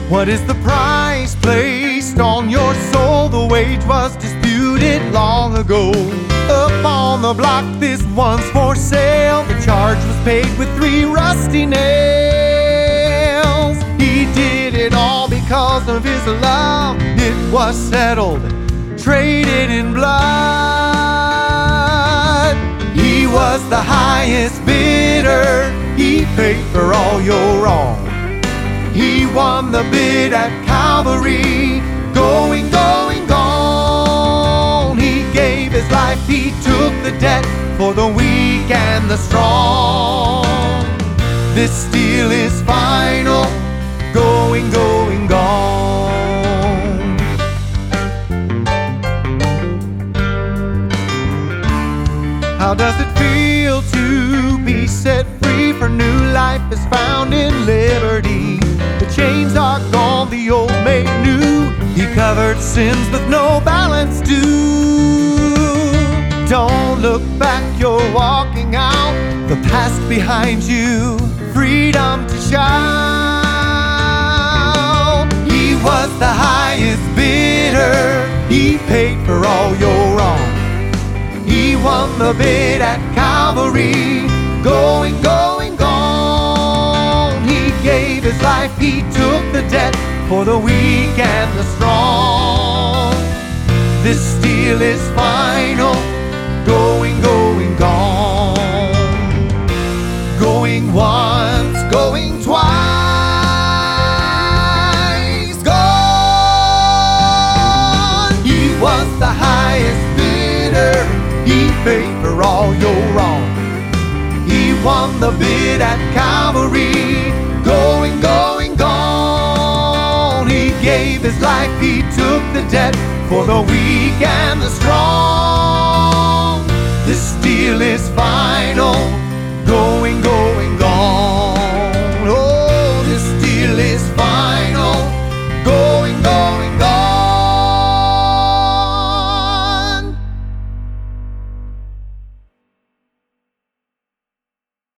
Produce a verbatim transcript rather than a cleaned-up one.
What is the price placed on your soul? The wage was disputed long ago. Up on the block, this one's for sale. The charge was paid with three rusty nails. He did it all because of his love. It was settled, traded in blood. He was the highest bidder. He paid for all your wrong. He won the bid at Calvary. Going, going, gone. He gave his life, he took the debt for the weak and the strong. This deal is final. Going, going, gone. How does it feel to be set free? For new life is found in liberty. The chains are gone, the old made new. He covered sins with no balance due. Don't look back, you're walking out. The past behind you, freedom to shout. He was the highest bidder. He paid for all your wrong. He won the bid at Calvary. Going, going, gone. He gave his life, he took the debt for the weak and the strong. This deal is final. Going, going, gone. Going once, going twice, gone. He was the highest bidder. He paid for all your wrong. He won the bid at Calvary. Going, going, gone. He gave his life, he took the debt for the weak and the strong.